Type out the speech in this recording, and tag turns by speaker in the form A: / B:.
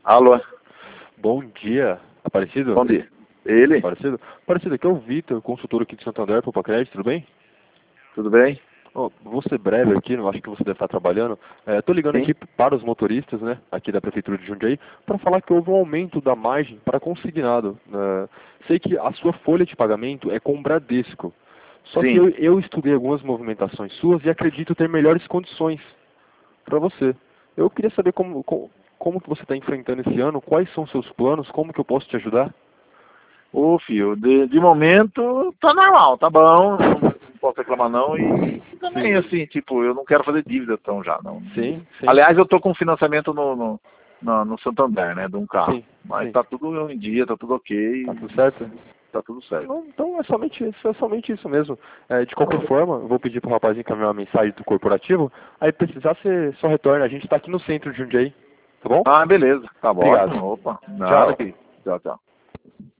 A: Alô,
B: Bom dia, Aparecido?
A: bom dia. Ele?
B: Aparecido, aqui é o Vitor, consultor aqui de Santander, Poupa Crédito, tudo bem?
A: Tudo bem?
B: Vou ser breve aqui, não acho que você deve estar trabalhando. Estou ligando
A: Sim?
B: aqui para os motoristas, né, aqui da Prefeitura de Jundiaí, para falar que houve um aumento da margem para consignado. Sei que a sua folha de pagamento é com o Bradesco, só que
A: Sim.
B: eu estudei algumas movimentações suas e acredito ter melhores condições para você. Eu queria saber como que você está enfrentando esse ano, quais são os seus planos, como que eu posso te ajudar?
A: Ô, filho, de momento tá normal, tá bom, não posso reclamar não. E também,
B: Sim,
A: assim, tipo, eu não quero fazer dívida tão já, não.
B: sim, sim,
A: Aliás, eu tô com financiamento no Santander, né, de um carro.
B: sim,
A: Mas
B: sim.
A: tá tudo em dia, tá tudo
B: Tá
A: ok,
B: tudo certo?
A: tá tudo certo.
B: Não, então é somente isso mesmo. De qualquer forma, eu vou pedir pro rapaz encaminhar uma mensagem do corporativo. Aí precisar, você só retorna. A gente está aqui no centro de Jundiaí. Tá bom?
A: Ah, beleza, tá bom,
B: Obrigado.
A: ótimo, opa, nada
B: Tchau.
A: aqui. Tchau, tchau.